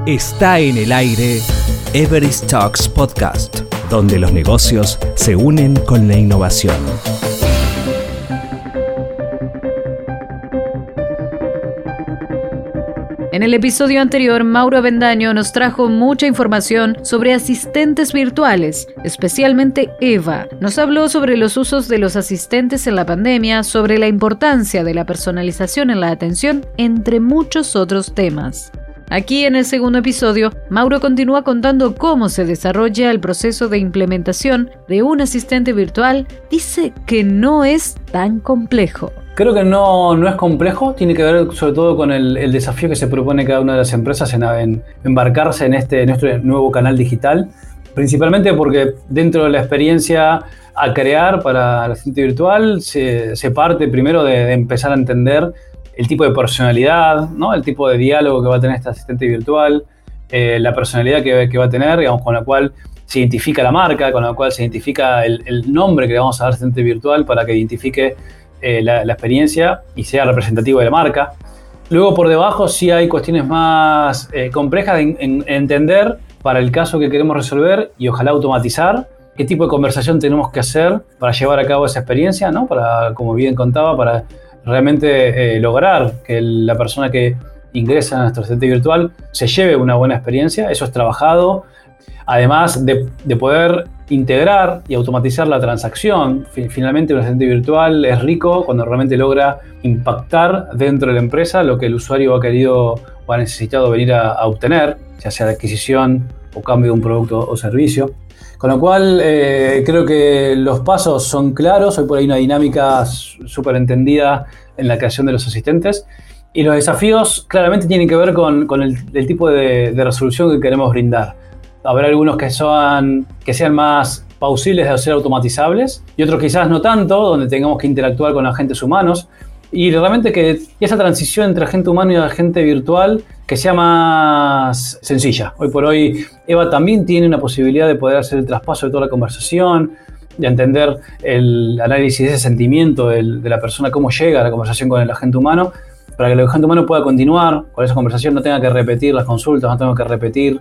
Está en el aire Everest Talks Podcast, donde los negocios se unen con la innovación. En el episodio anterior, Mauro Avendaño nos trajo mucha información sobre asistentes virtuales, especialmente Eva. Nos habló sobre los usos de los asistentes en la pandemia, sobre la importancia de la personalización en la atención, entre muchos otros temas. Aquí en el segundo episodio, Mauro continúa contando cómo se desarrolla el proceso de implementación de un asistente virtual. Dice que no es tan complejo. Creo que no es complejo, tiene que ver sobre todo con el desafío que se propone cada una de las empresas en embarcarse en nuestro nuevo canal digital, principalmente porque dentro de la experiencia a crear para el asistente virtual se parte primero de empezar a entender el tipo de personalidad, ¿no? El tipo de diálogo que va a tener este asistente virtual, la personalidad que va a tener, digamos, con la cual se identifica la marca, con la cual se identifica el nombre que le vamos a dar al asistente virtual para que identifique la experiencia y sea representativo de la marca. Luego por debajo sí hay cuestiones más complejas en entender para el caso que queremos resolver y ojalá automatizar qué tipo de conversación tenemos que hacer para llevar a cabo esa experiencia, ¿no? Para, como bien contaba, para realmente lograr que la persona que ingresa a nuestro asistente virtual se lleve una buena experiencia. Eso es trabajado, además de poder integrar y automatizar la transacción. Finalmente un asistente virtual es rico cuando realmente logra impactar dentro de la empresa lo que el usuario ha querido o ha necesitado venir a obtener, ya sea de adquisición o cambio de un producto o servicio. Con lo cual creo que los pasos son claros, hoy por ahí una dinámica súper entendida en la creación de los asistentes y los desafíos claramente tienen que ver con el tipo de resolución que queremos brindar. Habrá algunos que sean más plausibles de ser automatizables y otros quizás no tanto, donde tengamos que interactuar con agentes humanos y realmente que esa transición entre agente humano y agente virtual que sea más sencilla. Hoy por hoy Eva también tiene una posibilidad de poder hacer el traspaso de toda la conversación, de entender el análisis de ese sentimiento de la persona, cómo llega a la conversación con el agente humano, para que el agente humano pueda continuar con esa conversación, no tenga que repetir las consultas, no tenga que repetir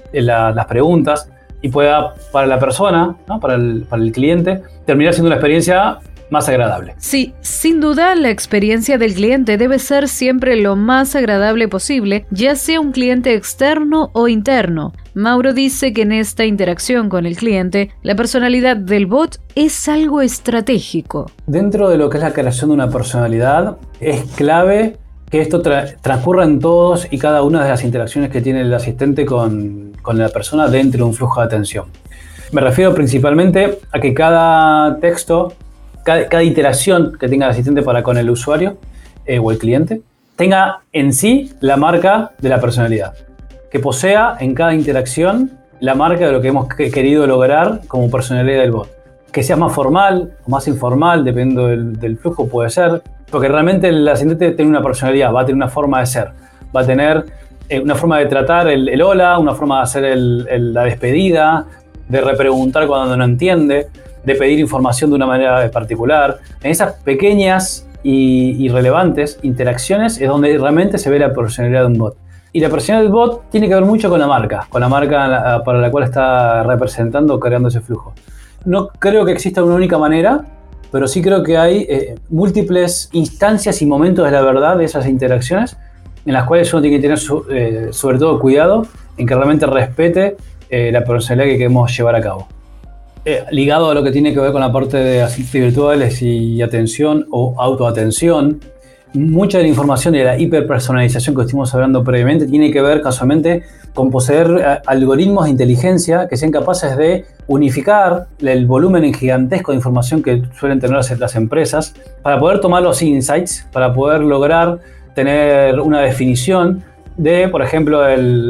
las preguntas y pueda para la persona, ¿no? para el cliente, terminar siendo una experiencia más agradable. Sí, sin duda la experiencia del cliente debe ser siempre lo más agradable posible, ya sea un cliente externo o interno. Mauro dice que en esta interacción con el cliente, la personalidad del bot es algo estratégico. Dentro de lo que es la creación de una personalidad, es clave que esto transcurra en todos y cada una de las interacciones que tiene el asistente con la persona dentro de un flujo de atención. Me refiero principalmente a que cada texto, cada iteración que tenga el asistente para con el usuario o el cliente, tenga en sí la marca de la personalidad. Que posea en cada interacción la marca de lo que hemos querido lograr como personalidad del bot. Que sea más formal o más informal, dependiendo del flujo, puede ser. Porque realmente el asistente tiene una personalidad, va a tener una forma de ser, va a tener una forma de tratar el hola, una forma de hacer la despedida, de repreguntar cuando no entiende, de pedir información de una manera particular. En esas pequeñas y relevantes interacciones es donde realmente se ve la personalidad de un bot. Y la personalidad del bot tiene que ver mucho con la marca para la cual está representando o creando ese flujo. No creo que exista una única manera, pero sí creo que hay múltiples instancias y momentos de la verdad de esas interacciones en las cuales uno tiene que tener sobre todo cuidado en que realmente respete la personalidad que queremos llevar a cabo. Ligado a lo que tiene que ver con la parte de asistentes virtuales y atención o autoatención, mucha de la información de la hiperpersonalización que estuvimos hablando previamente tiene que ver casualmente con poseer algoritmos de inteligencia que sean capaces de unificar el volumen gigantesco de información que suelen tener las empresas para poder tomar los insights, para poder lograr tener una definición de, por ejemplo,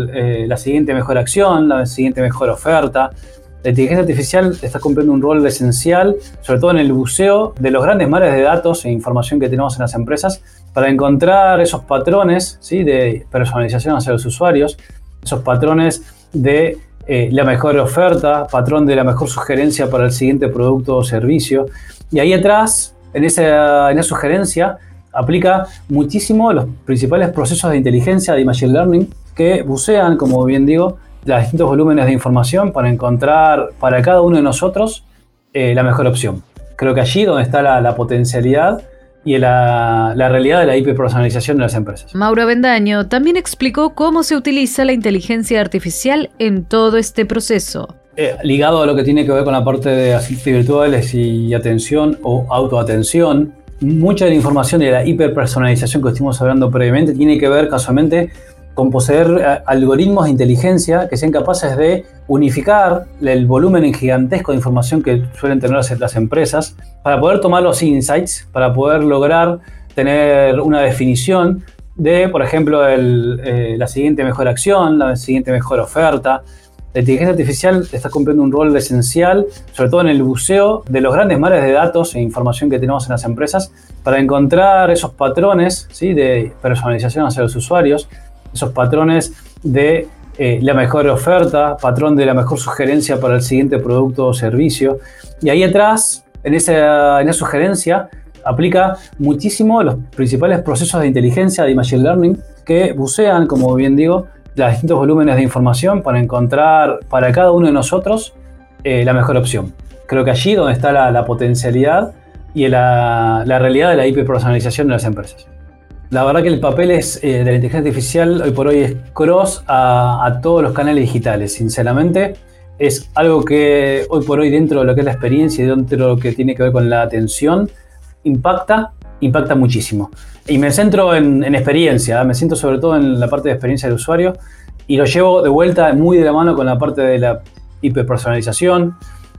la siguiente mejor acción, la siguiente mejor oferta. La inteligencia artificial está cumpliendo un rol esencial, sobre todo en el buceo de los grandes mares de datos e información que tenemos en las empresas, para encontrar esos patrones, ¿sí?, de personalización hacia los usuarios, esos patrones de la mejor oferta, patrón de la mejor sugerencia para el siguiente producto o servicio. Y ahí atrás, en esa sugerencia, aplica muchísimo los principales procesos de inteligencia de Machine Learning que bucean, como bien digo, los distintos volúmenes de información para encontrar para cada uno de nosotros la mejor opción. Creo que allí donde está la potencialidad y la realidad de la hiperpersonalización de las empresas. Mauro Avendaño también explicó cómo se utiliza la inteligencia artificial en todo este proceso. Ligado a lo que tiene que ver con la parte de asistentes virtuales y atención o autoatención, mucha de la información de la hiperpersonalización que estuvimos hablando previamente tiene que ver casualmente con poseer algoritmos de inteligencia que sean capaces de unificar el volumen gigantesco de información que suelen tener las empresas para poder tomar los insights, para poder lograr tener una definición de, por ejemplo, la siguiente mejor acción, la siguiente mejor oferta. La inteligencia artificial está cumpliendo un rol esencial, sobre todo en el buceo de los grandes mares de datos e información que tenemos en las empresas, para encontrar esos patrones, ¿sí?, de personalización hacia los usuarios, esos patrones de la mejor oferta, patrón de la mejor sugerencia para el siguiente producto o servicio. Y ahí atrás, en esa sugerencia, aplica muchísimo los principales procesos de inteligencia de Machine Learning que bucean, como bien digo, los distintos volúmenes de información para encontrar para cada uno de nosotros la mejor opción. Creo que allí donde está la potencialidad y la realidad de la hiperpersonalización de las empresas. La verdad que el papel de la inteligencia artificial hoy por hoy es cross a todos los canales digitales. Sinceramente, es algo que hoy por hoy dentro de lo que es la experiencia y dentro de lo que tiene que ver con la atención, impacta muchísimo. Y me centro en experiencia, me centro sobre todo en la parte de experiencia del usuario y lo llevo de vuelta muy de la mano con la parte de la hiperpersonalización,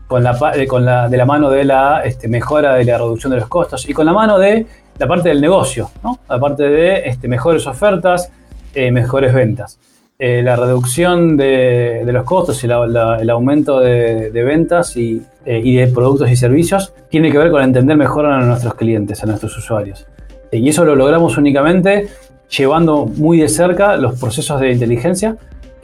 de la mano de la mejora de la reducción de los costos y con la mano de la parte del negocio, ¿no? La parte de mejores ofertas, mejores ventas. La reducción de los costos y el aumento de ventas y de productos y servicios tiene que ver con entender mejor a nuestros clientes, a nuestros usuarios. Y eso lo logramos únicamente llevando muy de cerca los procesos de inteligencia,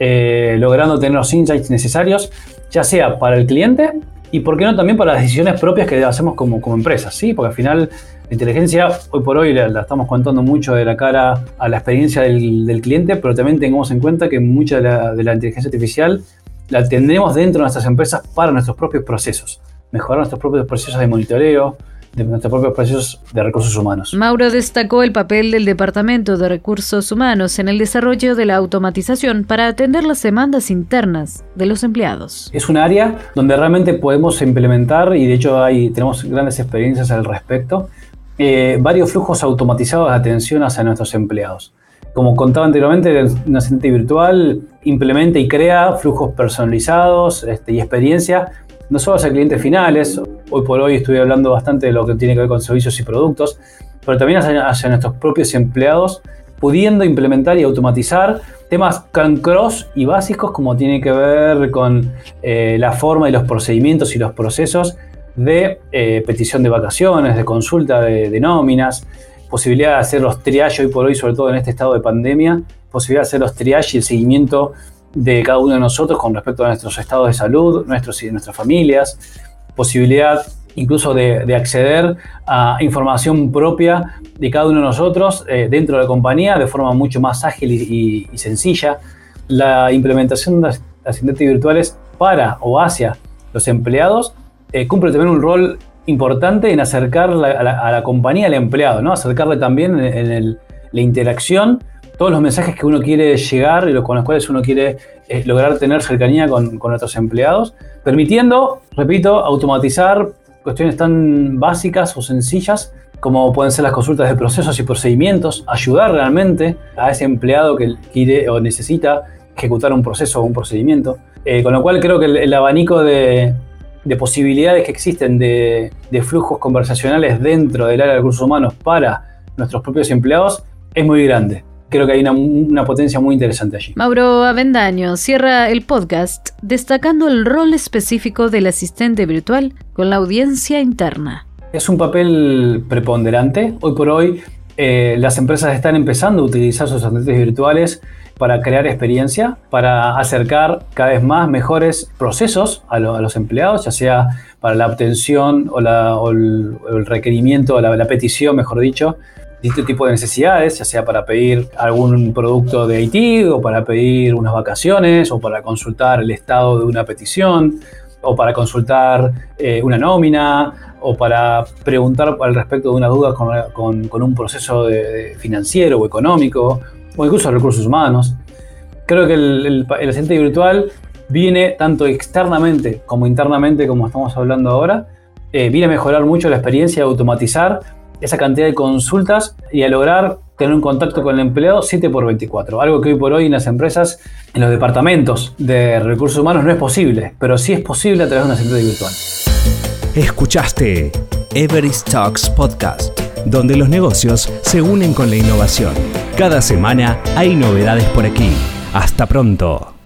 logrando tener los insights necesarios, ya sea para el cliente y, por qué no, también para las decisiones propias que hacemos como empresas, ¿sí? Porque al final la inteligencia, hoy por hoy la estamos contando mucho de la cara a la experiencia del cliente, pero también tengamos en cuenta que mucha de la inteligencia artificial la tendremos dentro de nuestras empresas para nuestros propios procesos, mejorar nuestros propios procesos de monitoreo, de nuestros propios procesos de recursos humanos. Mauro destacó el papel del Departamento de Recursos Humanos en el desarrollo de la automatización para atender las demandas internas de los empleados. Es un área donde realmente podemos implementar, y de hecho tenemos grandes experiencias al respecto, varios flujos automatizados de atención hacia nuestros empleados. Como contaba anteriormente, un asistente virtual implementa y crea flujos personalizados y experiencia, no solo hacia clientes finales. Hoy por hoy estoy hablando bastante de lo que tiene que ver con servicios y productos, pero también hacia nuestros propios empleados, pudiendo implementar y automatizar temas cross y básicos como tiene que ver con la forma y los procedimientos y los procesos de petición de vacaciones, de consulta de nóminas, posibilidad de hacer los triage hoy por hoy, sobre todo en este estado de pandemia, posibilidad de hacer los triage y el seguimiento de cada uno de nosotros con respecto a nuestros estados de salud, nuestros y nuestras familias, posibilidad incluso de acceder a información propia de cada uno de nosotros dentro de la compañía de forma mucho más ágil y sencilla. La implementación de asistentes virtuales para o hacia los empleados cumple también un rol importante en acercar a la compañía al empleado, ¿no? Acercarle también en la interacción todos los mensajes que uno quiere llegar y con los cuales uno quiere lograr tener cercanía con nuestros empleados, permitiendo, repito, automatizar cuestiones tan básicas o sencillas como pueden ser las consultas de procesos y procedimientos, ayudar realmente a ese empleado que quiere o necesita ejecutar un proceso o un procedimiento. Con lo cual creo que el abanico de posibilidades que existen de flujos conversacionales dentro del área de recursos humanos para nuestros propios empleados es muy grande. Creo que hay una potencia muy interesante allí. Mauro Avendaño cierra el podcast destacando el rol específico del asistente virtual con la audiencia interna. Es un papel preponderante. Hoy por hoy las empresas están empezando a utilizar sus asistentes virtuales para crear experiencia, para acercar cada vez más mejores procesos a los empleados, ya sea para la obtención o el requerimiento, o la petición, mejor dicho, distintos tipos de necesidades, ya sea para pedir algún producto de IT, o para pedir unas vacaciones, o para consultar el estado de una petición, o para consultar una nómina, o para preguntar al respecto de una duda con un proceso financiero o económico, o incluso recursos humanos. Creo que el asistente virtual viene tanto externamente como internamente, como estamos hablando ahora, viene a mejorar mucho la experiencia, a automatizar esa cantidad de consultas y a lograr tener un contacto con el empleado 7x24. Algo que hoy por hoy en las empresas, en los departamentos de recursos humanos no es posible, pero sí es posible a través de un asistente virtual. Escuchaste Everest Talks Podcast, donde los negocios se unen con la innovación. Cada semana hay novedades por aquí. Hasta pronto.